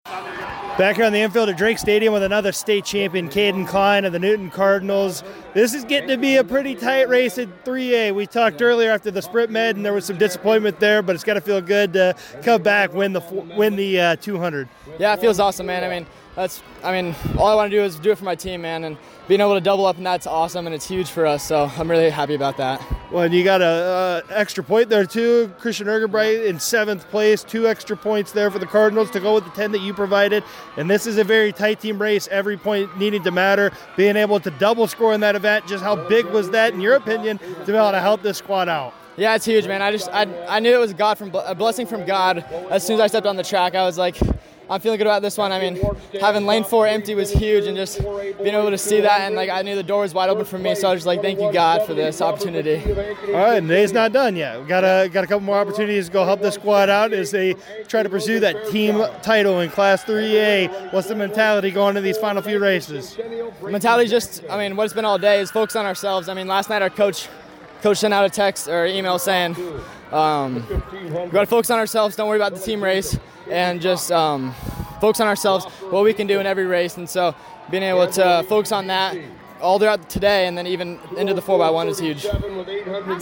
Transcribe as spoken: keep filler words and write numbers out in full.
Back here on the infield at Drake Stadium with another state champion, Caden Klein of the Newton Cardinals. This is getting to be a pretty tight race in three A. We talked earlier after the sprint med, and there was some disappointment there, but it's got to feel good to come back, win the win the uh, two hundred. Yeah, it feels awesome, man. I mean, that's. I mean, all I want to do is do it for my team, man, and being able to double up, and that's awesome, and it's huge for us. So I'm really happy about that. Well, and you got a uh, extra point there too. Christian Ergenbright in seventh place, two extra points there for the Cardinals to go with the ten that you provided. And this is a very tight team race. Every point needing to matter. Being able to double score in that event, just how big was that, in your opinion, to be able to help this squad out? Yeah, it's huge, man. I just I I knew it was God from a blessing from God. As soon as I stepped on the track, I was like, I'm feeling good about this one. I mean, having lane four empty was huge, and just being able to see that, and like I knew the door was wide open for me, so I was just like, thank you, God, for this opportunity. All right, and the day's not done yet. We got a got a couple more opportunities to go help the squad out as they try to pursue that team title in Class three A. What's the mentality going into these final few races? The mentality just, I mean, what it's been all day is focus on ourselves. I mean, last night our coach coach sent out a text or email saying, um, we got to focus on ourselves. Don't worry about the team race. And just um, focus on ourselves, what we can do in every race. And so being able to focus on that all throughout today and then even into the four by one is huge.